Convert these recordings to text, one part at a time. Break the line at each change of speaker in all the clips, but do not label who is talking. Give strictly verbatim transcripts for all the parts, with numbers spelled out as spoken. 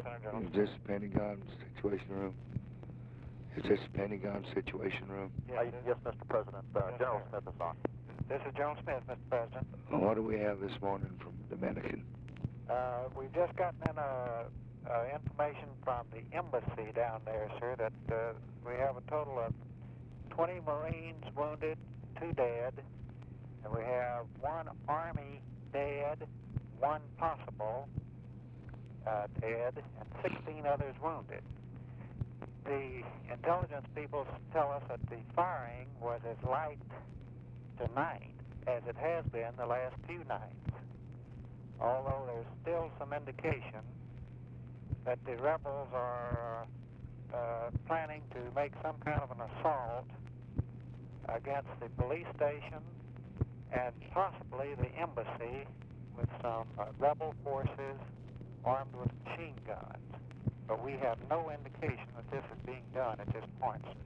Center, General.
Is this Pentagon Situation Room? Is this Pentagon Situation Room?
Yes, yes Mister President. Uh, yes, General sir. Smith is on.
This is General Smith, Mister President.
What do we have this morning from Dominican?
Uh, we've just gotten in a, uh, information from the embassy down there, sir, that uh, we have a total of twenty Marines wounded, two dead, and we have one Army dead, one possible uh, dead, and sixteen others wounded. The intelligence people tell us that the firing was as light tonight as it has been the last few nights, although there's still some indication that the rebels are uh, planning to make some kind of an assault against the police station and possibly the embassy with some uh, rebel forces armed with machine guns. But we have no indication that this is being done at this point, sir.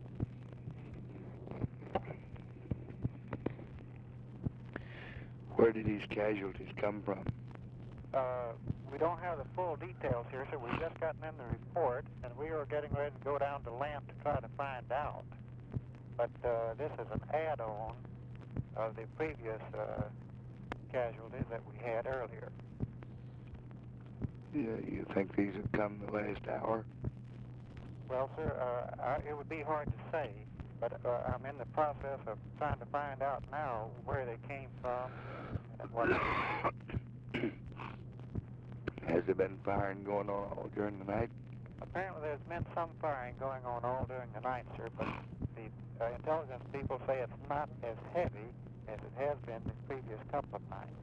Where did these casualties come from?
Uh, we don't have the full details here, sir. We've just gotten in the report, and we are getting ready to go down to Lamp to try to find out. But uh, this is an add-on of the previous uh, casualties that we had earlier.
Yeah, you think these have come the last hour?
Well, sir, uh, I, it would be hard to say, but uh, I'm in the process of trying to find out now where they came from and what.
Has there been firing going on all during the night?
Apparently there's been some firing going on all during the night, sir, but the uh, intelligence people say it's not as heavy as it has been the previous couple of nights.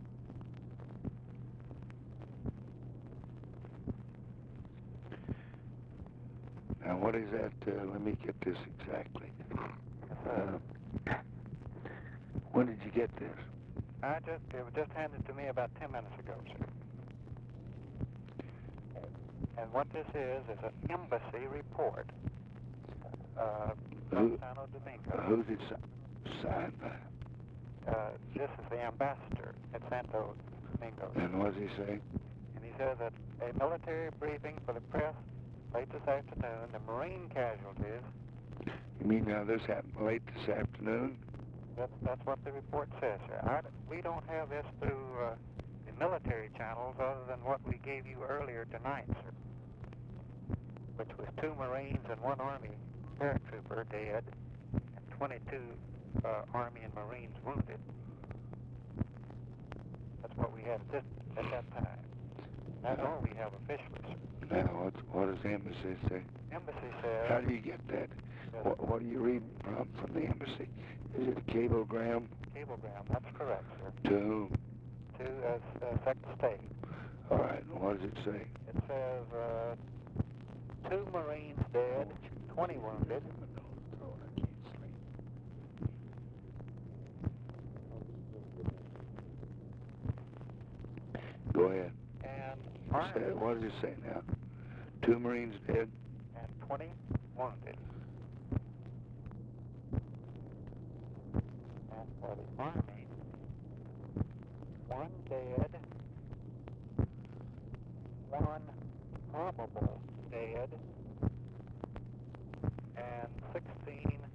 Now, what is that? Uh, let me get this exactly. Uh, when did you get this?
I just, it was just handed to me about ten minutes ago, sir. And what this is, is an embassy report uh, from
Who,
Santo Domingo.
uh, who's it si- signed by?
Uh, this is the ambassador at Santo Domingo.
And what does he say?
And he says that a military briefing for the press late this afternoon, the Marine casualties.
You mean now this happened late this afternoon?
That's, that's what the report says, sir. I, we don't have this through uh, the military channels other than what we gave you earlier tonight, sir, which was two Marines and one Army paratrooper dead and twenty-two uh, Army and Marines wounded. That's what we had at, this, at that time. That's all we have officially, sir.
Now, what, what does the embassy say?
Embassy says...
How do you get that? What, what are you reading from from the embassy? Is it a cablegram?
Cablegram, that's correct, sir.
To whom?
To uh, uh, Secretary of State.
All right, and what does it say?
It says uh, two Marines dead, twenty wounded.
Go ahead.
And
Say, what does it say now? Two Marines dead?
And twenty wounded. And for the Army, one dead, one probable dead, and sixteen